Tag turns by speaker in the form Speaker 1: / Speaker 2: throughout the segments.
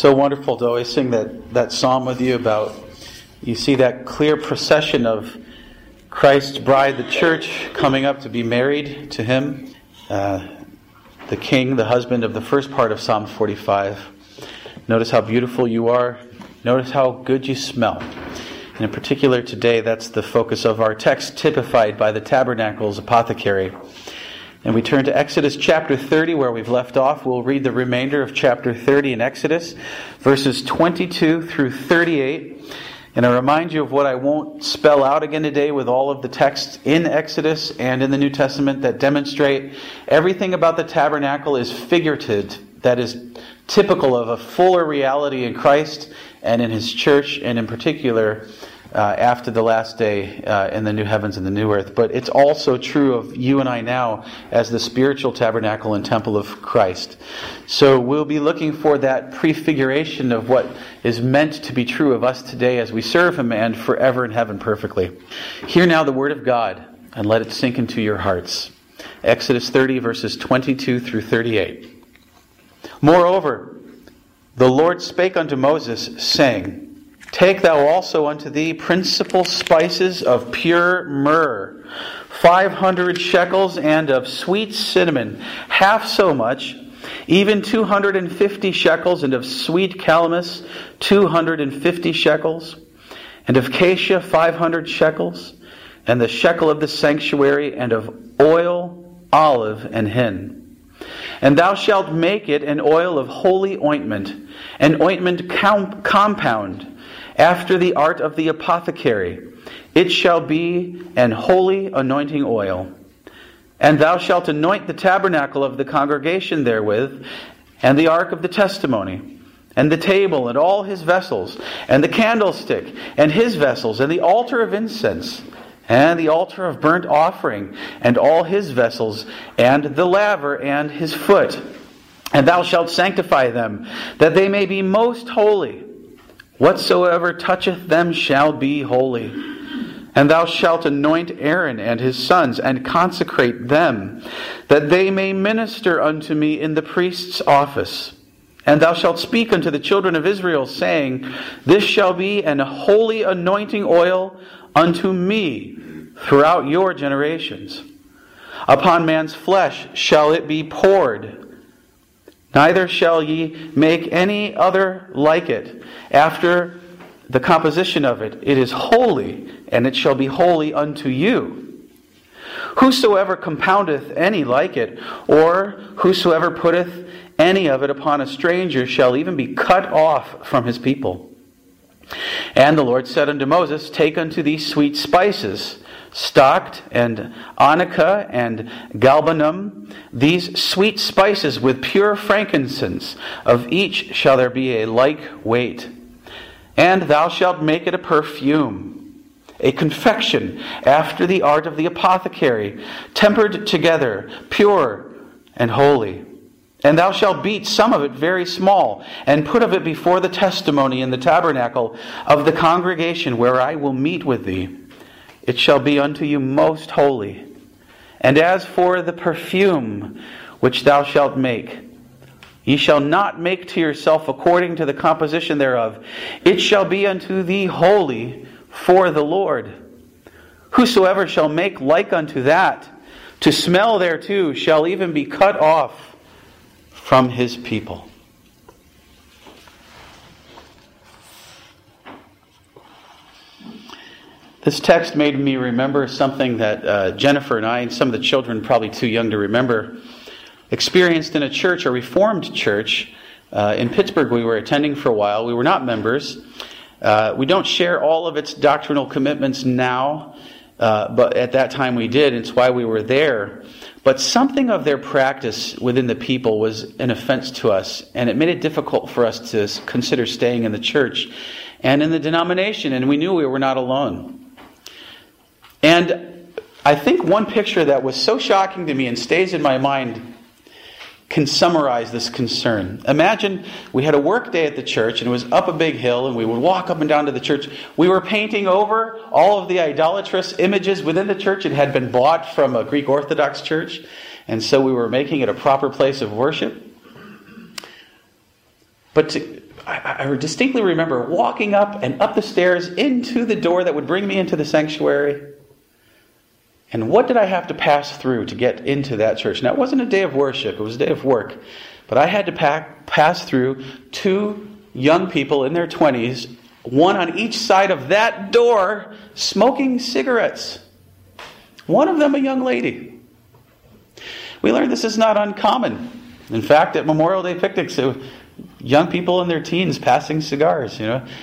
Speaker 1: So wonderful to always sing that psalm with you about, you see that clear procession of Christ's bride, the church, coming up to be married to Him. The King, the husband of the first part of Psalm 45. Notice how beautiful you are. Notice how good you smell. And in particular today, that's the focus of our text, typified by the tabernacle's apothecary. And we turn to Exodus chapter 30, where we've left off. We'll read the remainder of chapter 30 in Exodus, verses 22 through 38. And I remind you of what I won't spell out again today with all of the texts in Exodus and in the New Testament that demonstrate everything about the tabernacle is figurative, that is typical of a fuller reality in Christ and in His church, and in particular after the last day in the new heavens and the new earth. But it's also true of you and I now as the spiritual tabernacle and temple of Christ. So we'll be looking for that prefiguration of what is meant to be true of us today as we serve Him and forever in heaven perfectly. Hear now the word of God and let it sink into your hearts. Exodus 30 verses 22 through 38. Moreover, the Lord spake unto Moses, saying, Take thou also unto thee principal spices of pure myrrh, 500 shekels, and of sweet cinnamon, half so much, even 250 shekels, and of sweet calamus, 250 shekels, and of cassia, 500 shekels, and the shekel of the sanctuary, and of oil, olive, and hin. And thou shalt make it an oil of holy ointment, an ointment compound, after the art of the apothecary. It shall be an holy anointing oil. And thou shalt anoint the tabernacle of the congregation therewith, and the ark of the testimony, and the table, and all his vessels, and the candlestick, and his vessels, and the altar of incense, and the altar of burnt offering, and all his vessels, and the laver, and his foot. And thou shalt sanctify them, that they may be most holy. Whatsoever toucheth them shall be holy. And thou shalt anoint Aaron and his sons, and consecrate them, that they may minister unto me in the priest's office. And thou shalt speak unto the children of Israel, saying, This shall be an holy anointing oil unto me throughout your generations. Upon man's flesh shall it be poured. Neither shall ye make any other like it. After the composition of it, it is holy, and it shall be holy unto you. Whosoever compoundeth any like it, or whosoever putteth any of it upon a stranger, shall even be cut off from his people. And the Lord said unto Moses, Take unto thee sweet spices, stocked, and onycha, and galbanum, these sweet spices with pure frankincense, of each shall there be a like weight. And thou shalt make it a perfume, a confection after the art of the apothecary, tempered together, pure and holy. And thou shalt beat some of it very small, and put of it before the testimony in the tabernacle of the congregation where I will meet with thee. It shall be unto you most holy. And as for the perfume which thou shalt make, ye shall not make to yourself according to the composition thereof. It shall be unto thee holy for the Lord. Whosoever shall make like unto that, to smell thereto, shall even be cut off from his people. This text made me remember something that Jennifer and I, and some of the children, probably too young to remember, experienced in a church, a Reformed church in Pittsburgh we were attending for a while. We were not members. We don't share all of its doctrinal commitments now, but at that time we did. It's why we were there. But something of their practice within the people was an offense to us, and it made it difficult for us to consider staying in the church and in the denomination, and we knew we were not alone. And I think one picture that was so shocking to me and stays in my mind can summarize this concern. Imagine we had a work day at the church, and it was up a big hill, and we would walk up and down to the church. We were painting over all of the idolatrous images within the church. It had been bought from a Greek Orthodox church, and so we were making it a proper place of worship. But I distinctly remember walking up and up the stairs into the door that would bring me into the sanctuary. And what did I have to pass through to get into that church? Now, it wasn't a day of worship. It was a day of work. But I had to pass through two young people in their 20s, one on each side of that door, smoking cigarettes. One of them a young lady. We learned this is not uncommon. In fact, at Memorial Day picnics, young people in their teens passing cigars,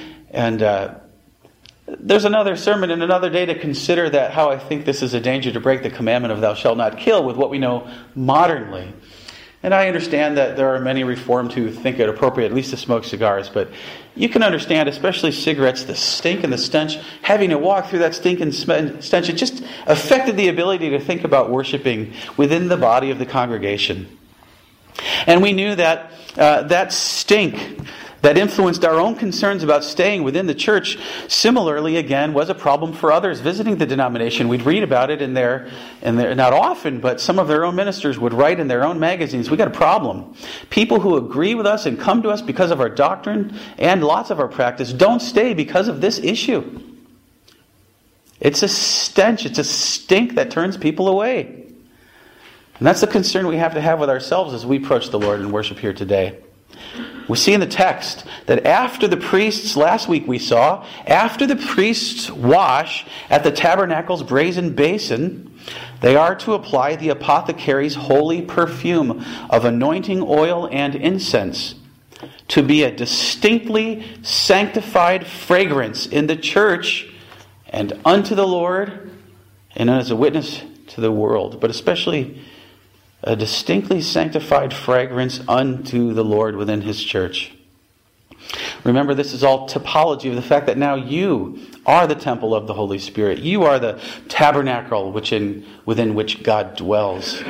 Speaker 1: And there's another sermon and another day to consider that how I think this is a danger to break the commandment of thou shalt not kill with what we know modernly. And I understand that there are many Reformed who think it appropriate at least to smoke cigars, but you can understand, especially cigarettes, the stink and the stench. Having to walk through that stink and stench, it just affected the ability to think about worshiping within the body of the congregation. And we knew that that stink that influenced our own concerns about staying within the church, similarly, again, was a problem for others visiting the denomination. We'd read about it in their not often, but some of their own ministers would write in their own magazines, we got a problem. People who agree with us and come to us because of our doctrine and lots of our practice don't stay because of this issue. It's a stench, it's a stink that turns people away. And that's the concern we have to have with ourselves as we approach the Lord in worship here today. We see in the text that after the priests, last week we saw, after the priests wash at the tabernacle's brazen basin, they are to apply the apothecary's holy perfume of anointing oil and incense to be a distinctly sanctified fragrance in the church and unto the Lord and as a witness to the world, but especially a distinctly sanctified fragrance unto the Lord within His church. Remember, this is all typology of the fact that now you are the temple of the Holy Spirit. You are the tabernacle within which God dwells.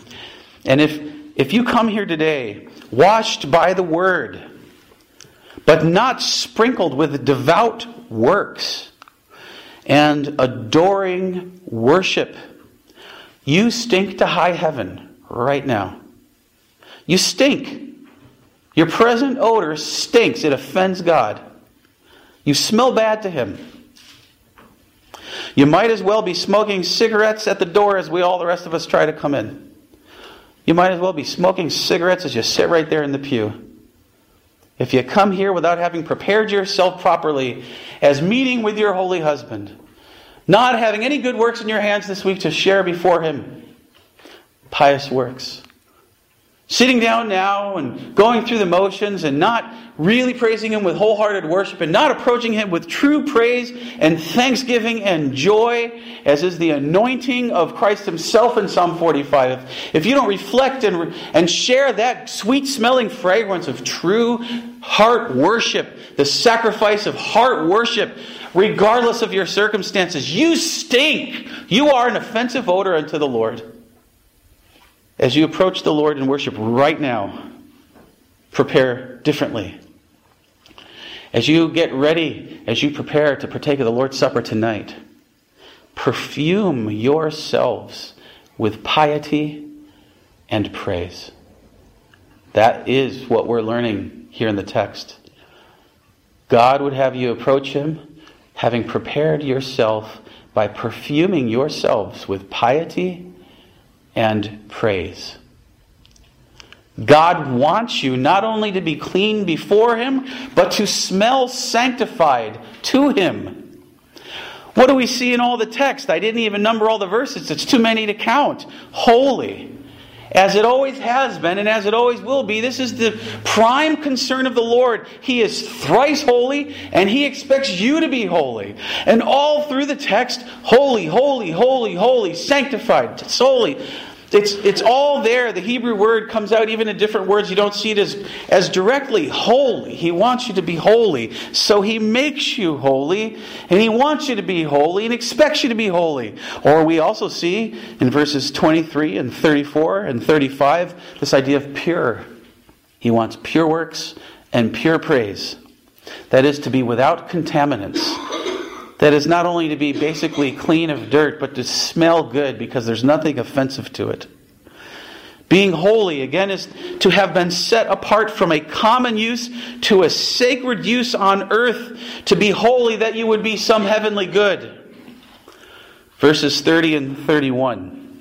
Speaker 1: And if you come here today, washed by the Word, but not sprinkled with devout works and adoring worship, you stink to high heaven right now. You stink. Your present odor stinks. It offends God. You smell bad to Him. You might as well be smoking cigarettes at the door as all the rest of us try to come in. You might as well be smoking cigarettes as you sit right there in the pew. If you come here without having prepared yourself properly as meeting with your holy husband, not having any good works in your hands this week to share before Him, pious works, sitting down now and going through the motions and not really praising Him with wholehearted worship and not approaching Him with true praise and thanksgiving and joy, as is the anointing of Christ Himself in Psalm 45. If you don't reflect and share that sweet-smelling fragrance of true heart worship, the sacrifice of heart worship, regardless of your circumstances, you stink. You are an offensive odor unto the Lord. As you approach the Lord in worship right now, prepare differently. As you get ready, as you prepare to partake of the Lord's Supper tonight, perfume yourselves with piety and praise. That is what we're learning here in the text. God would have you approach Him, having prepared yourself by perfuming yourselves with piety and praise. God wants you not only to be clean before Him, but to smell sanctified to Him. What do we see in all the text? I didn't even number all the verses. It's too many to count. Holy. As it always has been and as it always will be, this is the prime concern of the Lord. He is thrice holy and He expects you to be holy. And all through the text, holy, holy, holy, holy, sanctified, it's holy. It's all there. The Hebrew word comes out even in different words. You don't see it as directly holy. He wants you to be holy. So He makes you holy. And He wants you to be holy and expects you to be holy. Or we also see in verses 23 and 34 and 35 this idea of pure. He wants pure works and pure praise. That is to be without contaminants. That is not only to be basically clean of dirt, but to smell good because there's nothing offensive to it. Being holy, again, is to have been set apart from a common use to a sacred use on earth. To be holy, that you would be some heavenly good. Verses 30 and 31.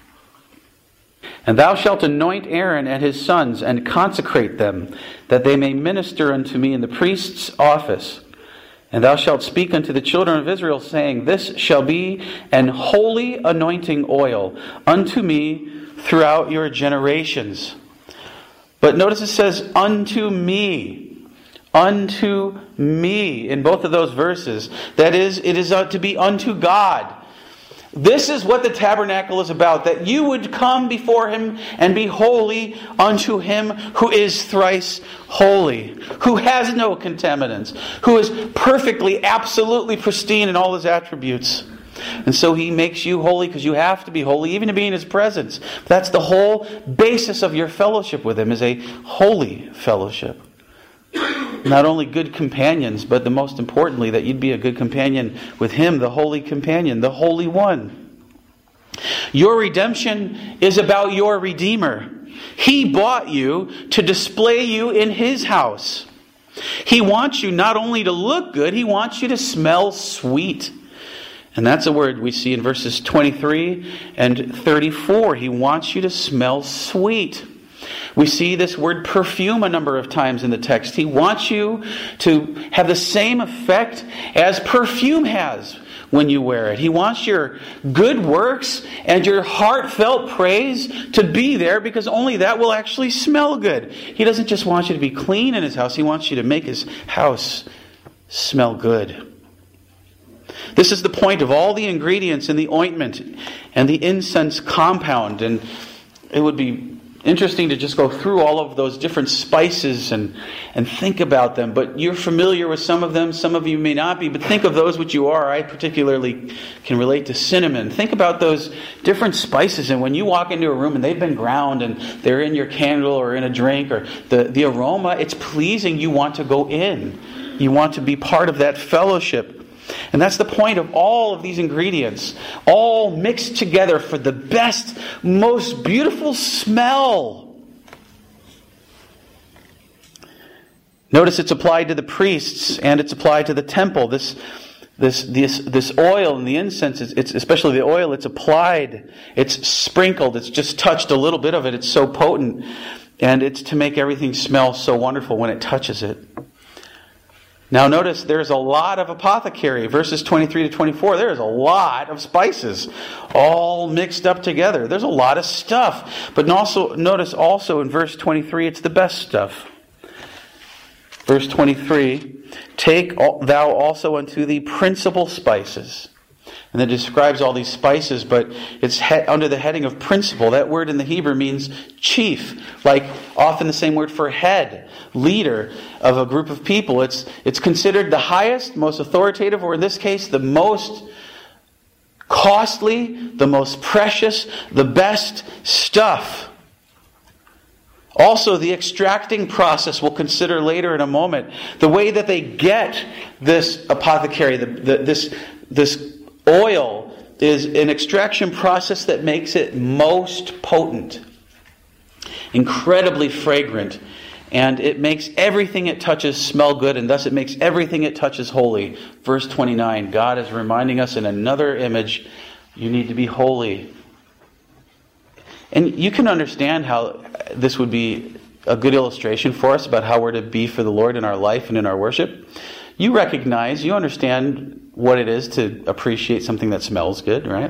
Speaker 1: And thou shalt anoint Aaron and his sons, and consecrate them, that they may minister unto me in the priest's office. And thou shalt speak unto the children of Israel, saying, This shall be an holy anointing oil unto me throughout your generations. But notice it says, unto me. Unto me. In both of those verses. That is, it is to be unto God. This is what the tabernacle is about. That you would come before Him and be holy unto Him who is thrice holy. Who has no contaminants. Who is perfectly, absolutely pristine in all His attributes. And so He makes you holy because you have to be holy, even to be in His presence. That's the whole basis of your fellowship with Him, is a holy fellowship. Not only good companions, but the most importantly, that you'd be a good companion with Him, the holy companion, the Holy One. Your redemption is about your Redeemer. He bought you to display you in His house. He wants you not only to look good, He wants you to smell sweet. And that's a word we see in verses 23 and 34. He wants you to smell sweet. We see this word perfume a number of times in the text. He wants you to have the same effect as perfume has when you wear it. He wants your good works and your heartfelt praise to be there, because only that will actually smell good. He doesn't just want you to be clean in His house. He wants you to make His house smell good. This is the point of all the ingredients in the ointment and the incense compound. And it would be interesting to just go through all of those different spices and think about them. But you're familiar with some of them. Some of you may not be. But think of those which you are. I particularly can relate to cinnamon. Think about those different spices. And when you walk into a room and they've been ground and they're in your candle or in a drink, or the aroma, it's pleasing. You want to go in. You want to be part of that fellowship. And that's the point of all of these ingredients, all mixed together for the best, most beautiful smell. Notice it's applied to the priests and it's applied to the temple. This oil and the incense, it's especially the oil, it's applied, it's sprinkled, it's just touched a little bit of it. It's so potent, and it's to make everything smell so wonderful when it touches it. Now notice there's a lot of apothecary. Verses 23 to 24, there's a lot of spices all mixed up together. There's a lot of stuff. But notice also in verse 23, it's the best stuff. Verse 23, take thou also unto thee principal spices. And it describes all these spices, but it's under the heading of principal. That word in the Hebrew means chief, like often the same word for head, leader of a group of people. It's considered the highest, most authoritative, or in this case, the most costly, the most precious, the best stuff. Also, the extracting process we'll consider later in a moment. The way that they get this apothecary, this oil, is an extraction process that makes it most potent, incredibly fragrant, and it makes everything it touches smell good, and thus it makes everything it touches holy. Verse 29, God is reminding us in another image, you need to be holy. And you can understand how this would be a good illustration for us about how we're to be for the Lord in our life and in our worship. You understand what it is to appreciate something that smells good, right?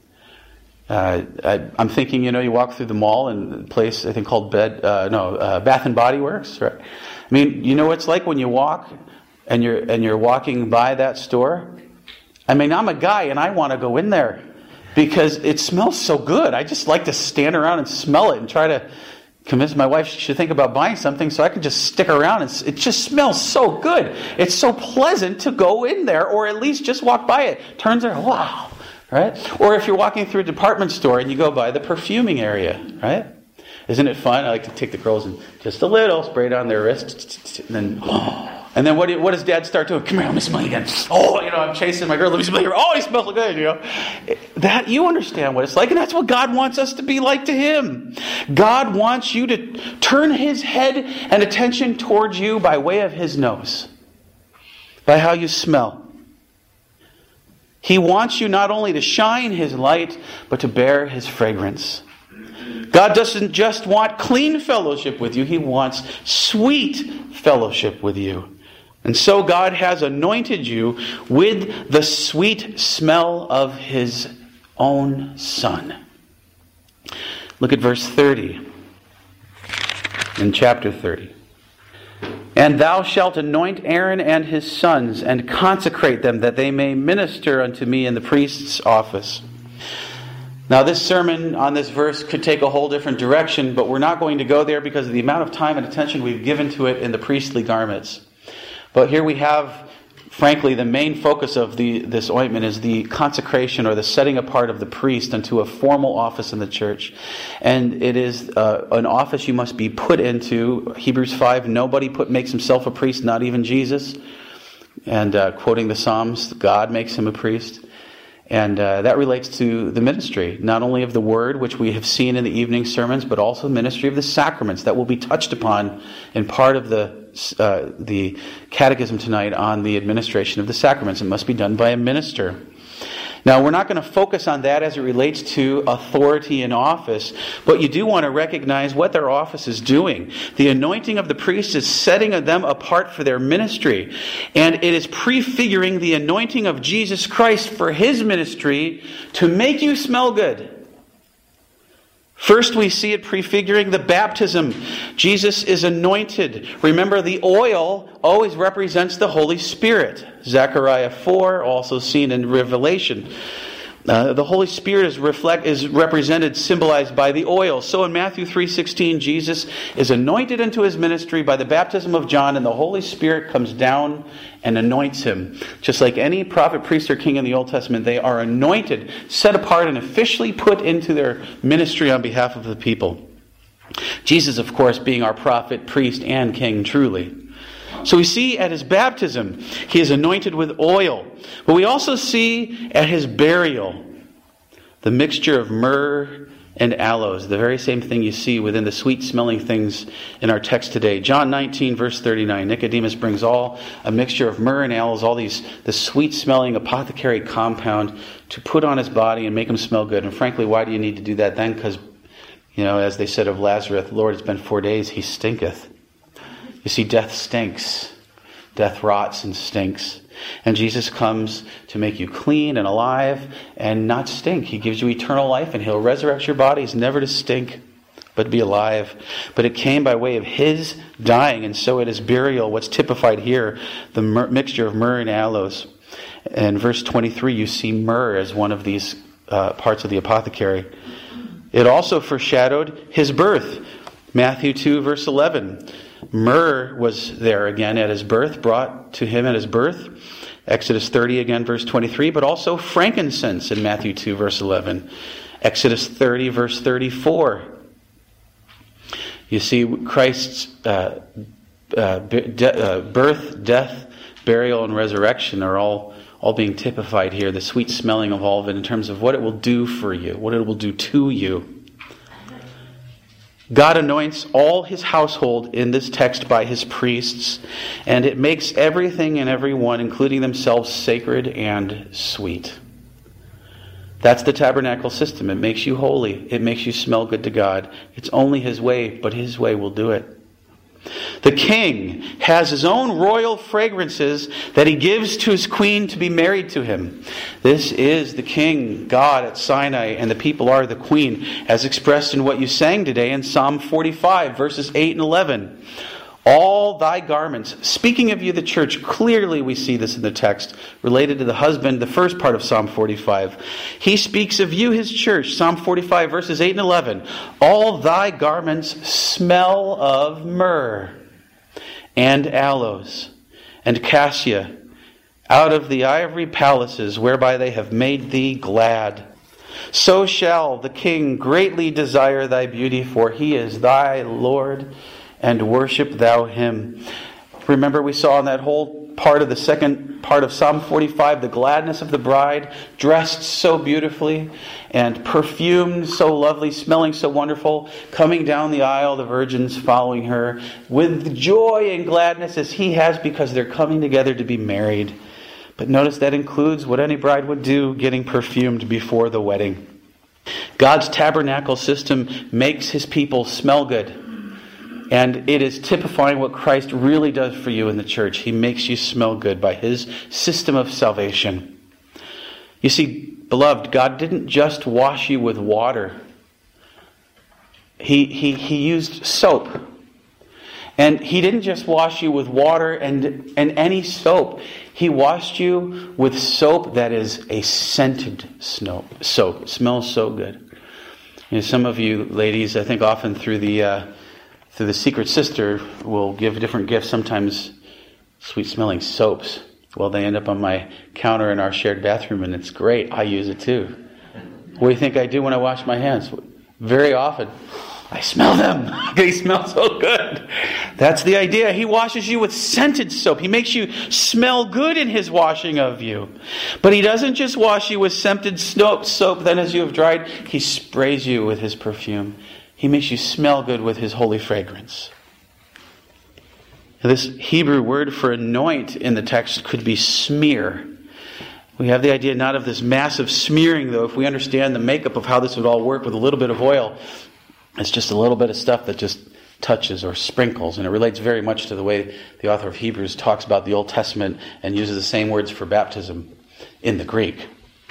Speaker 1: I'm thinking, you walk through the mall and a place I think called Bath and Body Works, right? I mean, you know what it's like when you walk and you're walking by that store? I mean, I'm a guy and I want to go in there because it smells so good. I just like to stand around and smell it and try to convince my wife she should think about buying something so I can just stick around. It just smells so good. It's so pleasant to go in there, or at least just walk by it. Turns out, wow, right? Or if you're walking through a department store and you go by the perfuming area, right? Isn't it fun? I like to take the girls and just a little spray it on their wrist, and And then what does Dad start doing? Come here, let me smell you again. Oh, I'm chasing my girl. Let me smell you. Oh, he smells good, That, you understand what it's like. And that's what God wants us to be like to Him. God wants you to turn His head and attention towards you by way of His nose. By how you smell. He wants you not only to shine His light, but to bear His fragrance. God doesn't just want clean fellowship with you. He wants sweet fellowship with you. And so God has anointed you with the sweet smell of His own Son. Look at verse 30 in chapter 30. And thou shalt anoint Aaron and his sons, and consecrate them, that they may minister unto me in the priest's office. Now, this sermon on this verse could take a whole different direction, but we're not going to go there because of the amount of time and attention we've given to it in the priestly garments. But here we have, frankly, the main focus of this ointment is the consecration or the setting apart of the priest unto a formal office in the church. And it is an office you must be put into. Hebrews 5, nobody makes himself a priest, not even Jesus. And quoting the Psalms, God makes him a priest. And that relates to the ministry, not only of the Word, which we have seen in the evening sermons, but also the ministry of the sacraments that will be touched upon in part of the catechism tonight on the administration of the sacraments. It must be done by a minister. Now, we're not going to focus on that as it relates to authority in office, but you do want to recognize what their office is doing. The anointing of the priest is setting them apart for their ministry, and it is prefiguring the anointing of Jesus Christ for His ministry to make you smell good. First, we see it prefiguring the baptism. Jesus is anointed. Remember, the oil always represents the Holy Spirit. Zechariah 4, also seen in Revelation. The Holy Spirit is represented, symbolized by the oil. So in Matthew 3:16, Jesus is anointed into His ministry by the baptism of John, and the Holy Spirit comes down and anoints Him. Just like any prophet, priest, or king in the Old Testament, they are anointed, set apart, and officially put into their ministry on behalf of the people. Jesus, of course, being our prophet, priest, and king truly. So we see at His baptism, He is anointed with oil. But we also see at His burial, the mixture of myrrh and aloes, the very same thing you see within the sweet-smelling things in our text today. John 19, verse 39, Nicodemus brings a mixture of myrrh and aloes, the sweet-smelling apothecary compound to put on His body and make Him smell good. And frankly, why do you need to do that then? Because, as they said of Lazarus, Lord, it's been 4 days, he stinketh. You see, death stinks. Death rots and stinks. And Jesus comes to make you clean and alive and not stink. He gives you eternal life, and He'll resurrect your bodies never to stink, but to be alive. But it came by way of His dying, and so at His burial, what's typified here, the mixture of myrrh and aloes. In verse 23, you see myrrh as one of these parts of the apothecary. It also foreshadowed His birth. Matthew 2, verse 11. Myrrh was there again at His birth, brought to Him at His birth. Exodus 30 again, verse 23. But also frankincense in Matthew 2, verse 11. Exodus 30, verse 34. You see Christ's birth, death, burial, and resurrection are all being typified here. The sweet smelling of all of it in terms of what it will do for you, what it will do to you. God anoints all His household in this text by His priests, and it makes everything and everyone, including themselves, sacred and sweet. That's the tabernacle system. It makes you holy. It makes you smell good to God. It's only His way, but His way will do it. The king has his own royal fragrances that he gives to his queen to be married to him. This is the king, God at Sinai, and the people are the queen, as expressed in what you sang today in Psalm 45, verses 8 and 11. All thy garments, speaking of you, the church, clearly we see this in the text, related to the husband, the first part of Psalm 45. He speaks of you, His church, Psalm 45, verses 8 and 11. All thy garments smell of myrrh and aloes and cassia, out of the ivory palaces whereby they have made thee glad. So shall the king greatly desire thy beauty, for he is thy Lord, and worship thou Him. Remember, we saw in that whole part of the second part of Psalm 45, the gladness of the bride, dressed so beautifully and perfumed so lovely, smelling so wonderful, coming down the aisle, the virgins following her with joy and gladness as he has, because they're coming together to be married. But notice that includes what any bride would do, getting perfumed before the wedding. God's tabernacle system makes his people smell good. And it is typifying what Christ really does for you in the church. He makes you smell good by his system of salvation. You see, beloved, God didn't just wash you with water. He used soap. And he didn't just wash you with water and any soap. He washed you with soap that is a scented soap. It smells so good. You know, some of you ladies, I think often through the Secret Sister, will give different gifts, sometimes sweet-smelling soaps. Well, they end up on my counter in our shared bathroom, and it's great. I use it too. What do you think I do when I wash my hands? Very often, I smell them. They smell so good. That's the idea. He washes you with scented soap. He makes you smell good in his washing of you. But he doesn't just wash you with scented soap, then as you have dried, he sprays you with his perfume. He makes you smell good with his holy fragrance. This Hebrew word for anoint in the text could be smear. We have the idea not of this massive smearing, though. If we understand the makeup of how this would all work with a little bit of oil, it's just a little bit of stuff that just touches or sprinkles. And it relates very much to the way the author of Hebrews talks about the Old Testament and uses the same words for baptism in the Greek.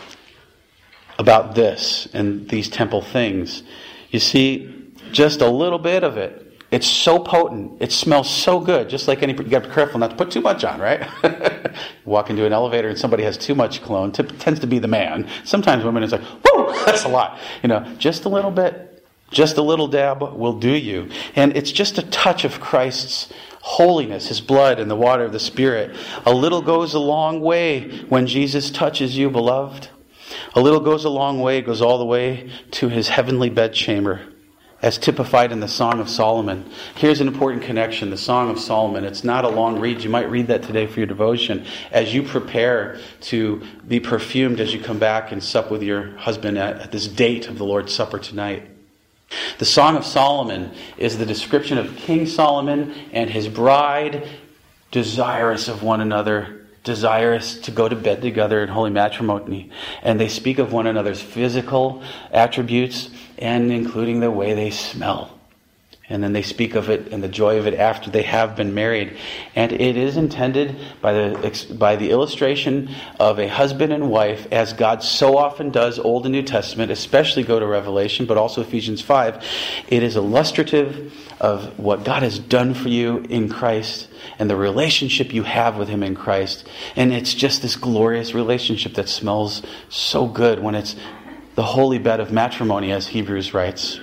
Speaker 1: About this and these temple things. You see, just a little bit of it. It's so potent. It smells so good. Just like you got to be careful not to put too much on, right? Walk into an elevator and somebody has too much cologne. Tends to be the man. Sometimes women, it's like, whoo, that's a lot. Just a little bit, just a little dab will do you. And it's just a touch of Christ's holiness, his blood and the water of the Spirit. A little goes a long way when Jesus touches you, beloved. A little goes a long way. It goes all the way to his heavenly bedchamber, as typified in the Song of Solomon. Here's an important connection. The Song of Solomon. It's not a long read. You might read that today for your devotion as you prepare to be perfumed as you come back and sup with your husband at this date of the Lord's Supper tonight. The Song of Solomon is the description of King Solomon and his bride, desirous of one another, desirous to go to bed together in holy matrimony. And they speak of one another's physical attributes and including the way they smell. And then they speak of it and the joy of it after they have been married. And it is intended by the illustration of a husband and wife, as God so often does, Old and New Testament, especially go to Revelation, but also Ephesians 5. It is illustrative of what God has done for you in Christ and the relationship you have with him in Christ. And it's just this glorious relationship that smells so good when it's the holy bed of matrimony, as Hebrews writes.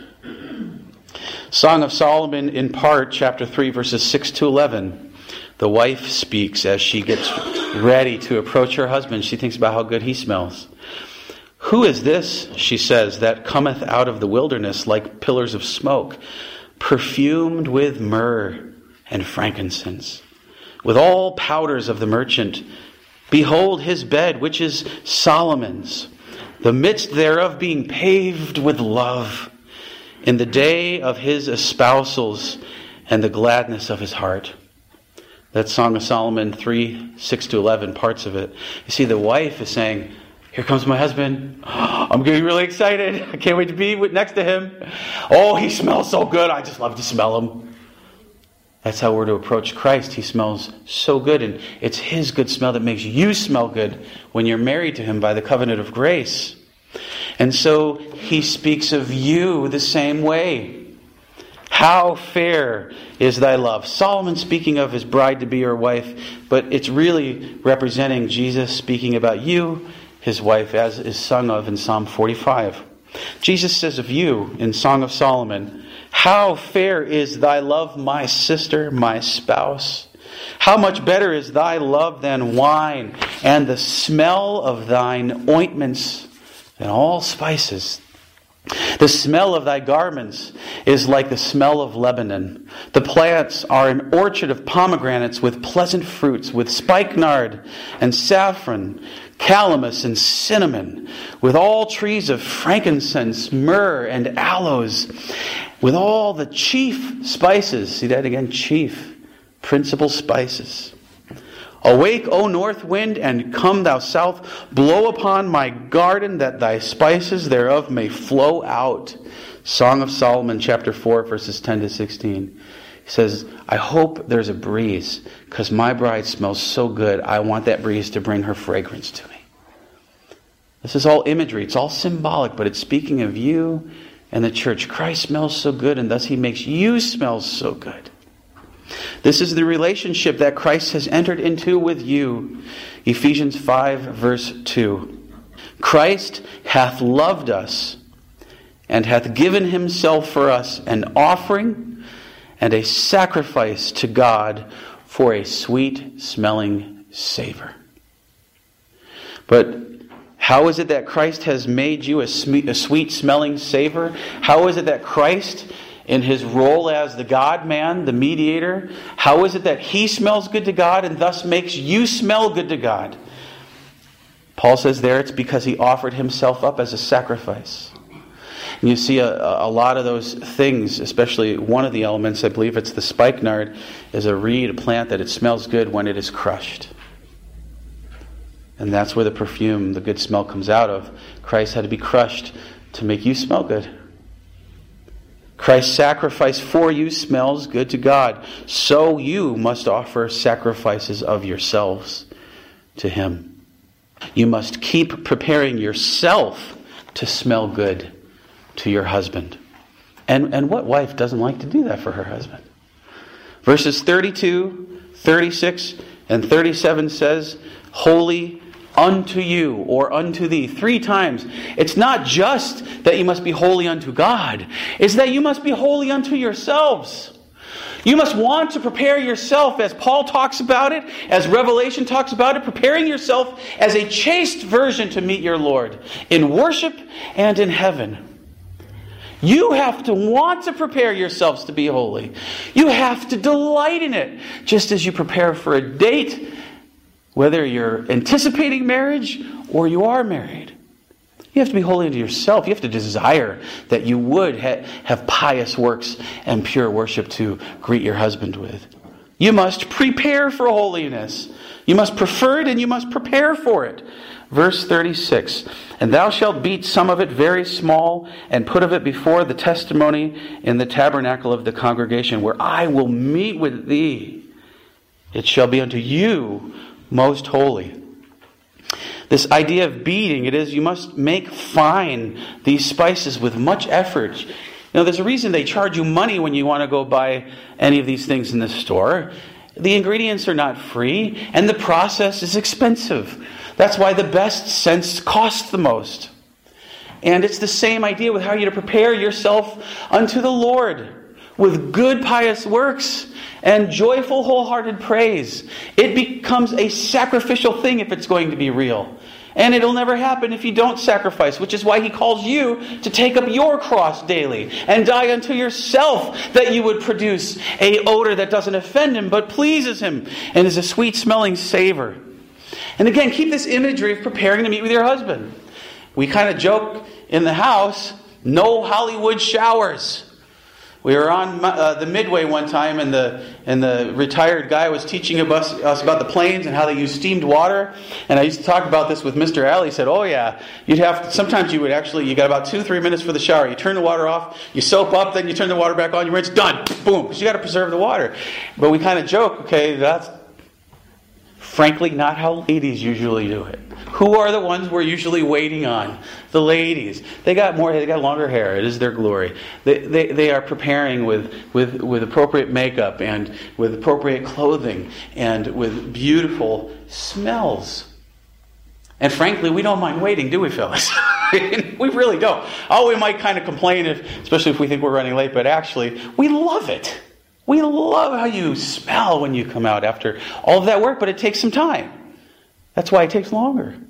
Speaker 1: Song of Solomon, in part, chapter 3, verses 6 to 11. The wife speaks as she gets ready to approach her husband. She thinks about how good he smells. Who is this, she says, that cometh out of the wilderness like pillars of smoke, perfumed with myrrh and frankincense, with all powders of the merchant? Behold his bed, which is Solomon's, the midst thereof being paved with love, in the day of his espousals and the gladness of his heart. That's Song of Solomon 3, 6 to 11, parts of it. You see, the wife is saying, here comes my husband. I'm getting really excited. I can't wait to be next to him. Oh, he smells so good. I just love to smell him. That's how we're to approach Christ. He smells so good, and it's his good smell that makes you smell good when you're married to him by the covenant of grace. And so he speaks of you the same way. How fair is thy love. Solomon speaking of his bride to be her wife, but it's really representing Jesus speaking about you, his wife, as is sung of in Psalm 45. Jesus says of you in Song of Solomon, how fair is thy love, my sister, my spouse. How much better is thy love than wine, and the smell of thine ointments than all spices. The smell of thy garments is like the smell of Lebanon. The plants are an orchard of pomegranates with pleasant fruits, with spikenard and saffron, calamus and cinnamon, with all trees of frankincense, myrrh, and aloes, with all the chief spices. See that again? Chief, principal spices. Awake, O north wind, and come thou south. Blow upon my garden, that thy spices thereof may flow out. Song of Solomon, chapter 4, verses 10 to 16. He says, I hope there's a breeze, because my bride smells so good, I want that breeze to bring her fragrance to me. This is all imagery. It's all symbolic, but it's speaking of you and the church. Christ smells so good, and thus he makes you smell so good. This is the relationship that Christ has entered into with you. Ephesians 5, verse 2. Christ hath loved us, and hath given himself for us an offering and a sacrifice to God for a sweet-smelling savor. But how is it that Christ has made you a sweet-smelling savor? How is it that Christ, in his role as the God-man, the mediator, how is it that he smells good to God and thus makes you smell good to God? Paul says there it's because he offered himself up as a sacrifice. And you see a lot of those things, especially one of the elements, I believe it's the spikenard, is a reed, a plant that it smells good when it is crushed. And that's where the perfume, the good smell comes out of. Christ had to be crushed to make you smell good. Christ's sacrifice for you smells good to God. So you must offer sacrifices of yourselves to him. You must keep preparing yourself to smell good to your husband. And what wife doesn't like to do that for her husband? Verses 32, 36, and 37 says, holy unto you, or unto thee, 3 times. It's not just that you must be holy unto God. It's that you must be holy unto yourselves. You must want to prepare yourself, as Paul talks about it, as Revelation talks about it, preparing yourself as a chaste virgin to meet your Lord in worship and in heaven. You have to want to prepare yourselves to be holy. You have to delight in it, just as you prepare for a date, whether you're anticipating marriage or you are married. You have to be holy unto yourself. You have to desire that you would have pious works and pure worship to greet your husband with. You must prepare for holiness. You must prefer it and you must prepare for it. Verse 36, and thou shalt beat some of it very small, and put of it before the testimony in the tabernacle of the congregation, where I will meet with thee. It shall be unto you most holy. This idea of beating, it is you must make fine these spices with much effort. Now there's a reason they charge you money when you want to go buy any of these things in the store. The ingredients are not free, and the process is expensive. That's why the best scents cost the most. And it's the same idea with how you're to prepare yourself unto the Lord with good pious works and joyful wholehearted praise. It becomes a sacrificial thing if it's going to be real. And it'll never happen if you don't sacrifice, which is why he calls you to take up your cross daily and die unto yourself, that you would produce a odor that doesn't offend him but pleases him and is a sweet smelling savor. And again, keep this imagery of preparing to meet with your husband. We kind of joke in the house, no Hollywood showers. We were on the Midway one time, and the retired guy was teaching us about the planes and how they use steamed water. And I used to talk about this with Mr. Alley. He said, oh yeah, sometimes you got about 2-3 minutes for the shower. You turn the water off, you soap up, then you turn the water back on, you rinse, done, boom, because you got to preserve the water. But we kind of joke, okay, that's frankly not how ladies usually do it. Who are the ones we're usually waiting on? The ladies. They got longer hair. It is their glory. They are preparing with appropriate makeup and with appropriate clothing and with beautiful smells. And frankly, we don't mind waiting, do we, fellas? We really don't. Oh, we might kind of complain, especially if we think we're running late, but actually, we love it. We love how you smell when you come out after all of that work, but it takes some time. That's why it takes longer.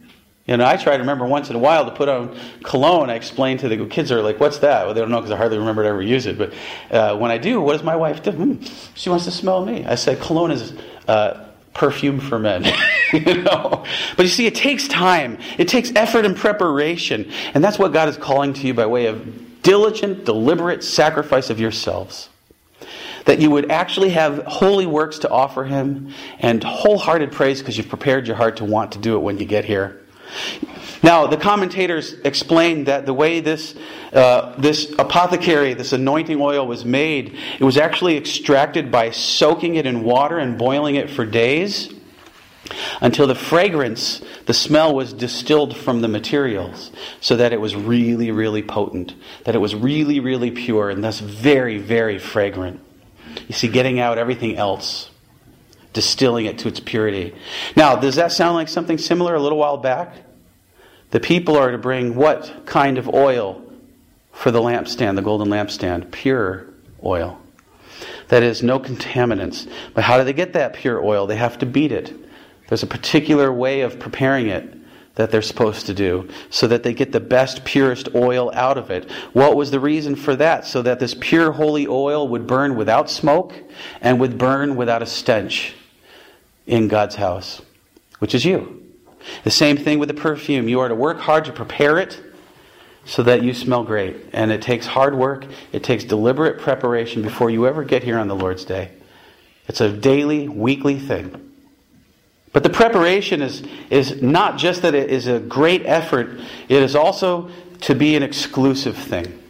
Speaker 1: I try to remember once in a while to put on cologne. I explain to the kids, are like, what's that? Well, they don't know because I hardly remember to ever use it. But when I do, what does my wife do? She wants to smell me. I say, cologne is perfume for men. But you see, it takes time. It takes effort and preparation. And that's what God is calling to you by way of diligent, deliberate sacrifice of yourselves. That you would actually have holy works to offer Him and wholehearted praise because you've prepared your heart to want to do it when you get here. Now, the commentators explain that the way this apothecary, this anointing oil was made, it was actually extracted by soaking it in water and boiling it for days until the fragrance, the smell was distilled from the materials so that it was really, really potent, that it was really, really pure and thus very, very fragrant. You see, getting out everything else, distilling it to its purity. Now, does that sound like something similar a little while back? The people are to bring what kind of oil for the lampstand, the golden lampstand? Pure oil. That is, no contaminants. But how do they get that pure oil? They have to beat it. There's a particular way of preparing it that they're supposed to do so that they get the best, purest oil out of it. What was the reason for that? So that this pure, holy oil would burn without smoke and would burn without a stench in God's house, which is you. The same thing with the perfume. You are to work hard to prepare it so that you smell great. And it takes hard work. It takes deliberate preparation before you ever get here on the Lord's Day. It's a daily, weekly thing. But the preparation is not just that it is a great effort. It is also to be an exclusive thing.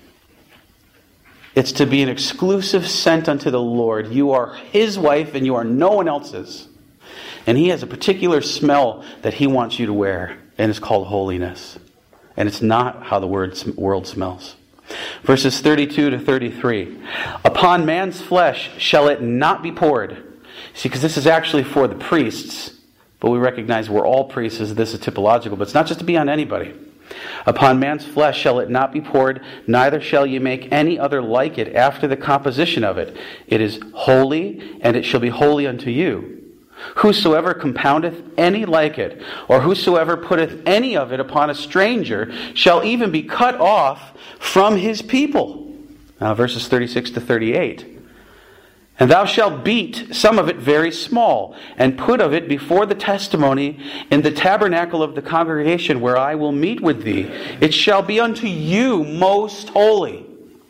Speaker 1: It's to be an exclusive sent unto the Lord. You are His wife and you are no one else's. And He has a particular smell that He wants you to wear. And it's called holiness. And it's not how the world smells. Verses 32 to 33. Upon man's flesh shall it not be poured. See, because this is actually for the priests. But we recognize we're all priests as this is typological. But it's not just to be on anybody. Upon man's flesh shall it not be poured, neither shall you make any other like it after the composition of it. It is holy, and it shall be holy unto you. Whosoever compoundeth any like it, or whosoever putteth any of it upon a stranger, shall even be cut off from his people. Now verses 36 to 38. And thou shalt beat some of it very small, and put of it before the testimony in the tabernacle of the congregation where I will meet with thee. It shall be unto you most holy.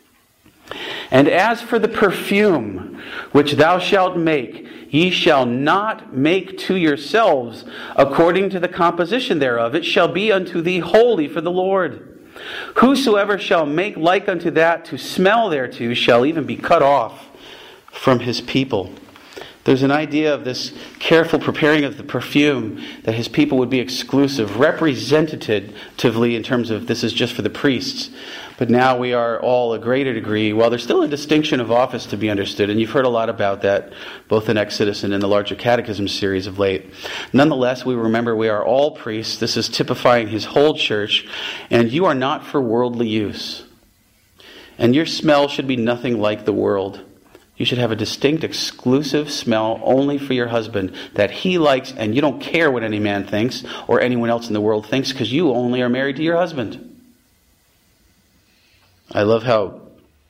Speaker 1: And as for the perfume which thou shalt make, ye shall not make to yourselves according to the composition thereof. It shall be unto thee holy for the Lord. Whosoever shall make like unto that to smell thereto shall even be cut off from his people. There's an idea of this careful preparing of the perfume that his people would be exclusive, representatively in terms of this is just for the priests. But now we are all a greater degree, while there's still a distinction of office to be understood, and you've heard a lot about that both in Exodus and in the larger Catechism series of late. Nonetheless, we remember we are all priests. This is typifying his whole church, and you are not for worldly use. And your smell should be nothing like the world. You should have a distinct, exclusive smell only for your husband that he likes, and you don't care what any man thinks or anyone else in the world thinks because you only are married to your husband. I love how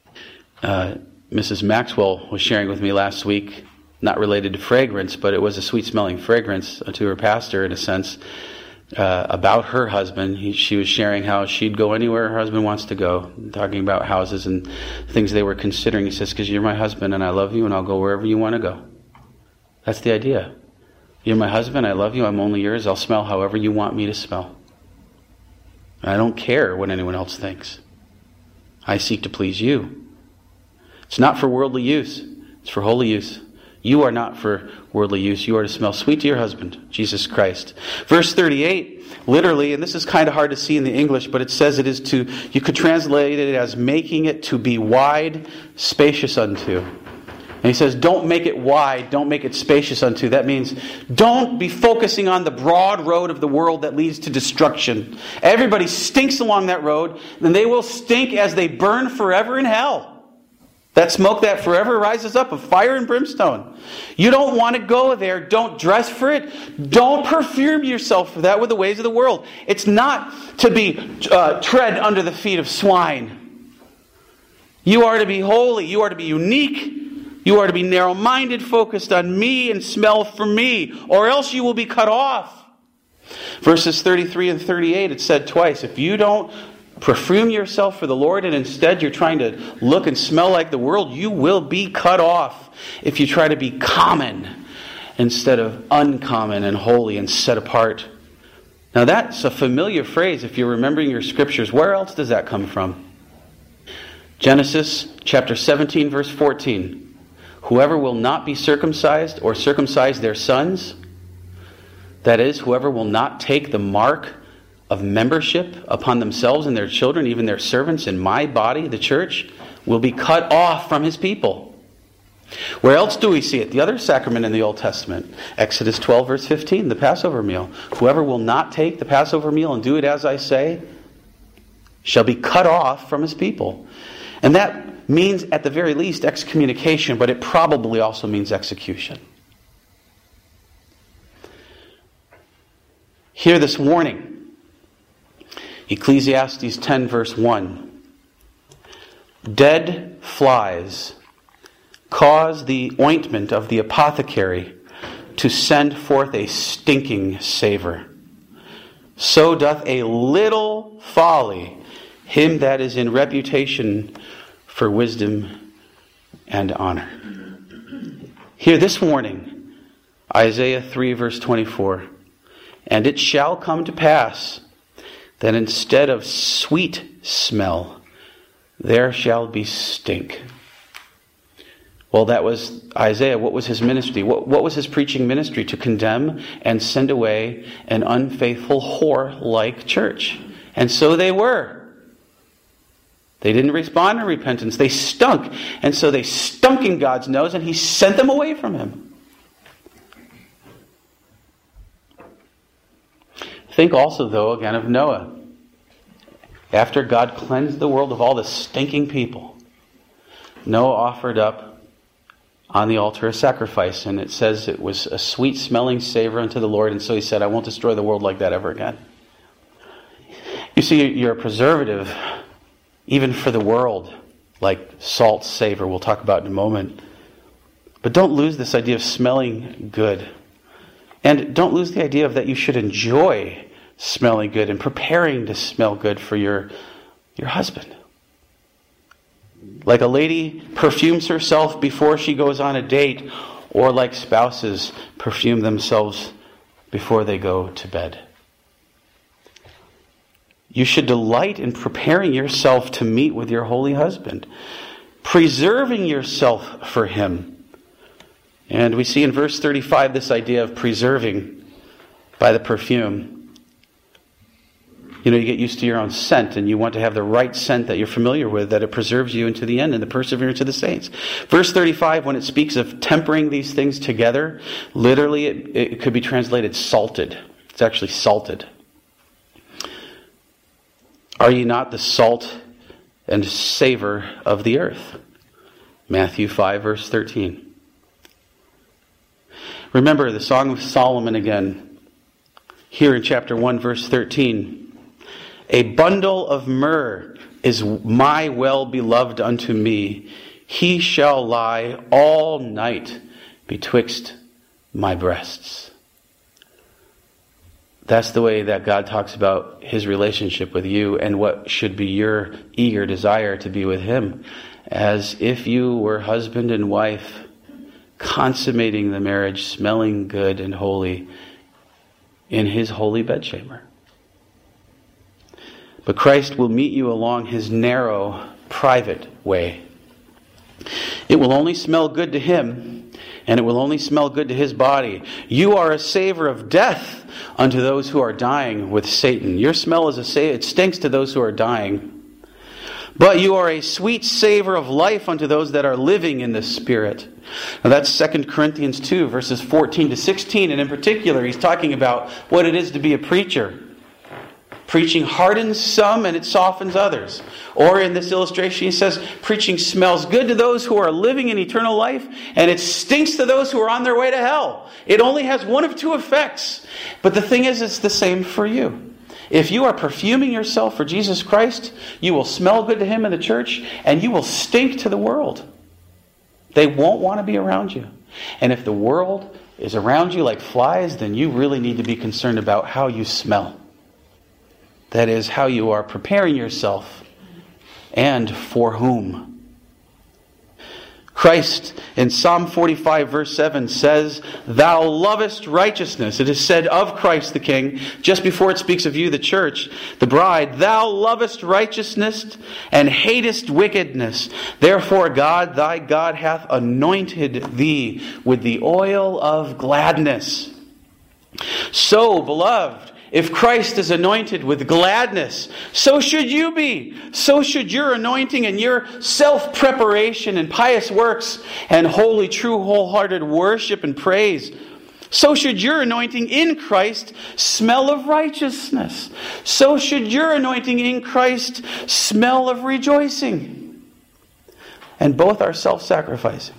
Speaker 1: Mrs. Maxwell was sharing with me last week, not related to fragrance, but it was a sweet-smelling fragrance to her pastor in a sense, about her husband. She was sharing how she'd go anywhere her husband wants to go, talking about houses and things they were considering. He says, because you're my husband and I love you and I'll go wherever you want to go. That's the idea. You're my husband, I love you, I'm only yours, I'll smell however you want me to smell. I don't care what anyone else thinks. I seek to please you. It's not for worldly use, it's for holy use. You are not for worldly use. You are to smell sweet to your husband, Jesus Christ. Verse 38, literally, and this is kind of hard to see in the English, but it says it is to, you could translate it as making it to be wide, spacious unto. And he says, don't make it wide, don't make it spacious unto. That means don't be focusing on the broad road of the world that leads to destruction. Everybody stinks along that road, then they will stink as they burn forever in hell. That smoke that forever rises up of fire and brimstone. You don't want to go there. Don't dress for it. Don't perfume yourself for that with the ways of the world. It's not to be tread under the feet of swine. You are to be holy. You are to be unique. You are to be narrow-minded, focused on me and smell for me, or else you will be cut off. Verses 33 and 38, it said twice, if you don't perfume yourself for the Lord and instead you're trying to look and smell like the world, you will be cut off if you try to be common instead of uncommon and holy and set apart. Now that's a familiar phrase if you're remembering your scriptures. Where else does that come from? Genesis chapter 17 verse 14. Whoever will not be circumcised or circumcise their sons, that is, whoever will not take the mark of membership upon themselves and their children, even their servants, in my body, the church, will be cut off from his people. Where else do we see it? The other sacrament in the Old Testament. Exodus 12 verse 15, the Passover meal. Whoever will not take the Passover meal and do it as I say, shall be cut off from his people. And that means at the very least excommunication, but it probably also means execution. Hear this warning. Ecclesiastes 10 verse 1. Dead flies cause the ointment of the apothecary to send forth a stinking savor. So doth a little folly him that is in reputation for wisdom and honor. Hear this warning. Isaiah 3 verse 24. And it shall come to pass that instead of sweet smell, there shall be stink. Well, that was Isaiah. What was his ministry? What was his preaching ministry? To condemn and send away an unfaithful whore-like church. And so they were. They didn't respond to repentance. They stunk. And so they stunk in God's nose, and he sent them away from him. Think also, though, again of Noah. After God cleansed the world of all the stinking people, Noah offered up on the altar a sacrifice, and it says it was a sweet-smelling savor unto the Lord, and so he said, I won't destroy the world like that ever again. You see, you're a preservative, even for the world, like salt, savor, we'll talk about in a moment. But don't lose this idea of smelling good. And don't lose the idea of that you should enjoy smelling good and preparing to smell good for your husband. Like a lady perfumes herself before she goes on a date, or like spouses perfume themselves before they go to bed. You should delight in preparing yourself to meet with your holy husband, preserving yourself for him. And we see in verse 35 this idea of preserving by the perfume. You know, you get used to your own scent, and you want to have the right scent that you're familiar with, that it preserves you into the end and the perseverance of the saints. Verse 35, when it speaks of tempering these things together, literally it could be translated salted. It's actually salted. Are ye not the salt and savor of the earth? Matthew 5, verse 13. Remember the Song of Solomon again. Here in chapter 1, verse 13. A bundle of myrrh is my well-beloved unto me. He shall lie all night betwixt my breasts. That's the way that God talks about his relationship with you and what should be your eager desire to be with him. As if you were husband and wife, consummating the marriage, smelling good and holy in his holy bedchamber. But Christ will meet you along his narrow, private way. It will only smell good to him, and it will only smell good to his body. You are a savor of death unto those who are dying with Satan. Your smell is it stinks to those who are dying. But you are a sweet savor of life unto those that are living in the Spirit. Now that's 2 Corinthians 2, verses 14 to 16. And in particular, he's talking about what it is to be a preacher. Preaching hardens some and it softens others. Or in this illustration, he says, preaching smells good to those who are living in eternal life, and it stinks to those who are on their way to hell. It only has one of two effects. But the thing is, it's the same for you. If you are perfuming yourself for Jesus Christ, you will smell good to Him in the church, and you will stink to the world. They won't want to be around you. And if the world is around you like flies, then you really need to be concerned about how you smell. That is, how you are preparing yourself and for whom. Christ in Psalm 45 verse 7 says, "Thou lovest righteousness." It is said of Christ the King, just before it speaks of you, the church, the bride, "Thou lovest righteousness and hatest wickedness. Therefore God, thy God, hath anointed thee with the oil of gladness." So, beloved, if Christ is anointed with gladness, so should you be. So should your anointing and your self-preparation and pious works and holy, true, wholehearted worship and praise. So should your anointing in Christ smell of righteousness. So should your anointing in Christ smell of rejoicing. And both are self-sacrificing.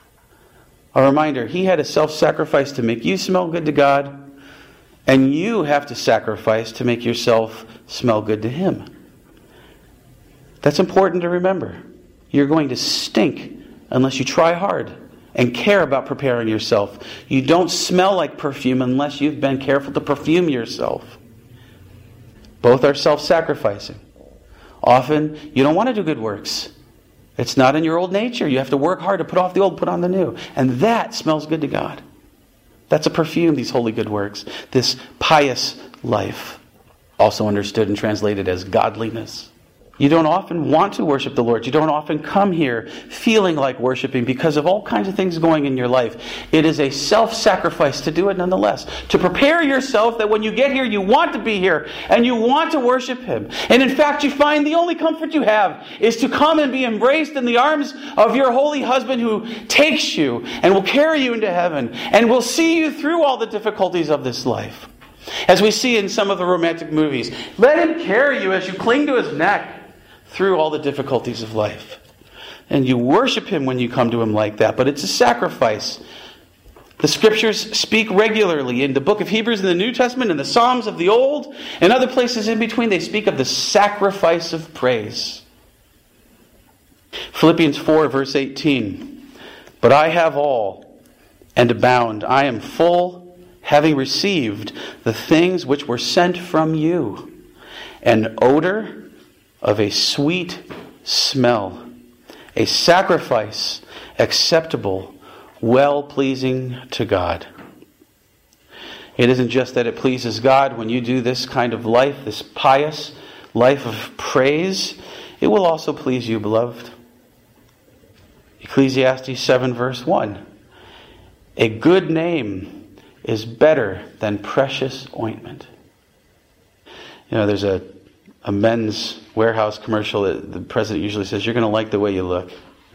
Speaker 1: A reminder, He had a self-sacrifice to make you smell good to God, and you have to sacrifice to make yourself smell good to Him. That's important to remember. You're going to stink unless you try hard and care about preparing yourself. You don't smell like perfume unless you've been careful to perfume yourself. Both are self-sacrificing. Often, you don't want to do good works. It's not in your old nature. You have to work hard to put off the old, put on the new. And that smells good to God. That's a perfume, these holy good works. This pious life, also understood and translated as godliness. You don't often want to worship the Lord. You don't often come here feeling like worshiping because of all kinds of things going in your life. It is a self-sacrifice to do it nonetheless. To prepare yourself that when you get here, you want to be here and you want to worship Him. And in fact, you find the only comfort you have is to come and be embraced in the arms of your holy husband who takes you and will carry you into heaven and will see you through all the difficulties of this life. As we see in some of the romantic movies, let Him carry you as you cling to His neck through all the difficulties of life. And you worship Him when you come to Him like that, but it's a sacrifice. The Scriptures speak regularly in the book of Hebrews in the New Testament, in the Psalms of the Old, and other places in between. They speak of the sacrifice of praise. Philippians 4 verse 18. "But I have all and abound. I am full, having received the things which were sent from you, an odor of a sweet smell, a sacrifice acceptable, well-pleasing to God." It isn't just that it pleases God when you do this kind of life, this pious life of praise. It will also please you, beloved. Ecclesiastes 7 verse 1. "A good name is better than precious ointment." You know, there's a Men's Warehouse commercial that the president usually says, "You're going to like the way you look."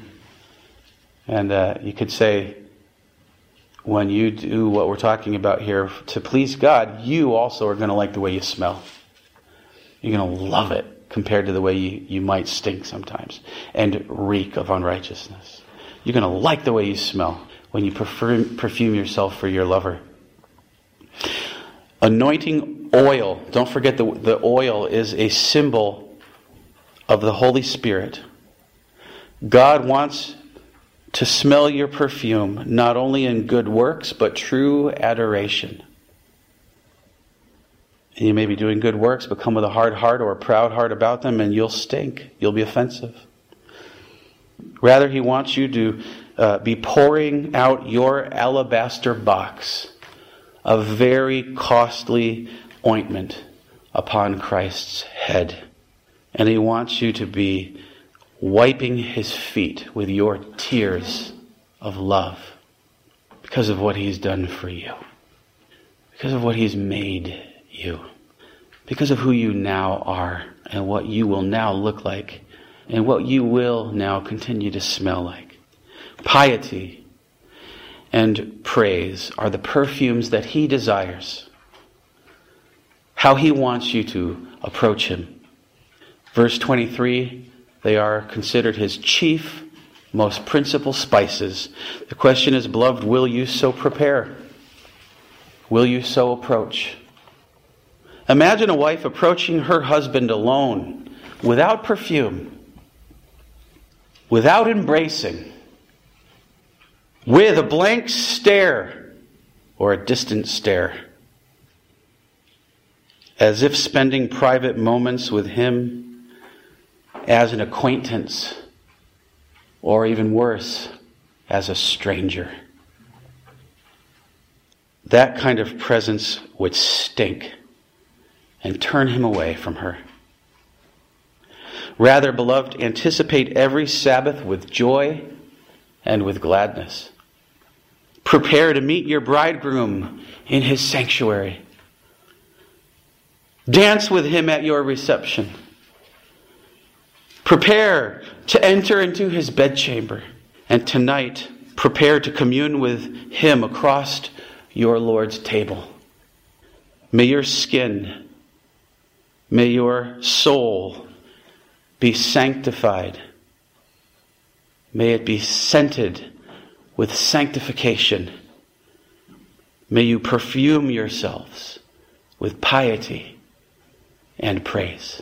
Speaker 1: And you could say, when you do what we're talking about here to please God, you also are going to like the way you smell. You're going to love it compared to the way you might stink sometimes and reek of unrighteousness. You're going to like the way you smell when you perfume yourself for your lover. Anointing oil. Don't forget the oil is a symbol of the Holy Spirit. God wants to smell your perfume, not only in good works, but true adoration. And you may be doing good works, but come with a hard heart or a proud heart about them, and you'll stink. You'll be offensive. Rather, He wants you to be pouring out your alabaster box of very costly ointment upon Christ's head. And He wants you to be wiping His feet with your tears of love because of what He's done for you, because of what He's made you, because of who you now are and what you will now look like and what you will now continue to smell like. Piety and praise are the perfumes that He desires. how he wants you to approach him. Verse 23, they are considered his chief, most principal spices. The question is, beloved, will you so prepare? Will you so approach? Imagine a wife approaching her husband alone, without perfume, without embracing, with a blank stare or a distant stare, as if spending private moments with him as an acquaintance, or even worse, as a stranger. That kind of presence would stink and turn him away from her. Rather, beloved, anticipate every Sabbath with joy and with gladness. Prepare to meet your bridegroom in his sanctuary. Dance with him at your reception. Prepare to enter into his bedchamber. And tonight, prepare to commune with him across your Lord's table. May your skin, may your soul be sanctified. May it be scented with sanctification. May you perfume yourselves with piety and praise.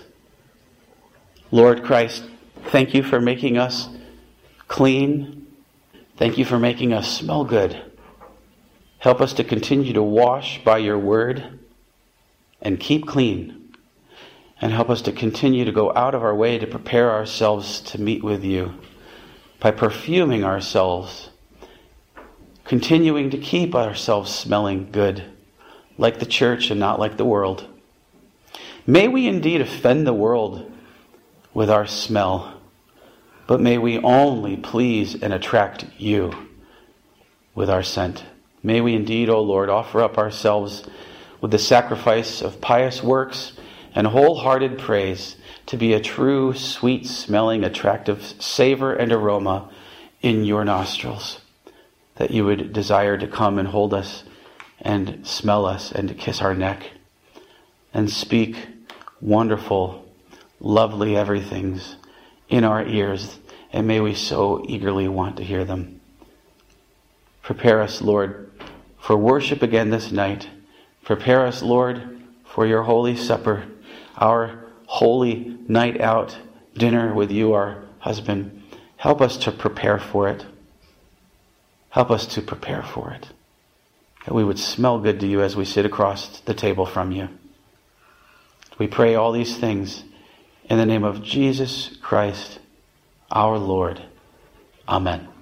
Speaker 1: Lord Christ, thank you for making us clean. Thank you for making us smell good. Help us to continue to wash by your word and keep clean. And help us to continue to go out of our way to prepare ourselves to meet with you by perfuming ourselves, continuing to keep ourselves smelling good, like the church and not like the world. May we indeed offend the world with our smell, but may we only please and attract you with our scent. May we indeed, O Lord, offer up ourselves with the sacrifice of pious works and wholehearted praise to be a true, sweet-smelling, attractive savor and aroma in your nostrils, that you would desire to come and hold us and smell us and to kiss our neck and speak wonderful, lovely everythings in our ears, and may we so eagerly want to hear them. Prepare us, Lord, for worship again this night. Prepare us, Lord, for your holy supper, our holy night out dinner with you, our husband. Help us to prepare for it. Help us to prepare for it, that we would smell good to you as we sit across the table from you. We pray all these things in the name of Jesus Christ, our Lord. Amen.